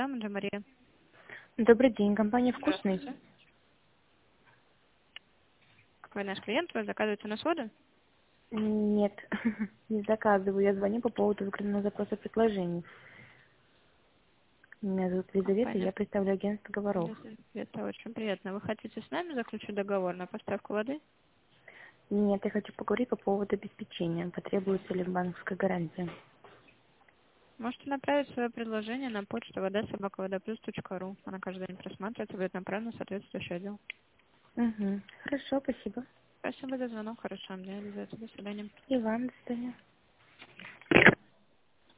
Анна Мария. Добрый день, компания «Вкусный». Здравствуйте. Вы наш клиент, вы заказываете у нас воду? Нет, не заказываю. Я звоню по поводу выкранного запроса предложений. Меня зовут Лизавета, и Компания. я представляю агентство «Говоров». Это очень приятно. Вы хотите с нами заключить договор на поставку воды? Нет, я хочу поговорить по поводу обеспечения. Потребуется ли банковская гарантия? Можете направить свое предложение на почту вода@водоплюс.ру. Она каждый день просматривается, будет направлена в соответствующий отдел. Угу. Хорошо, спасибо. Спасибо за звонок. Хорошего дня, Елизавета. До свидания. И вам до свидания.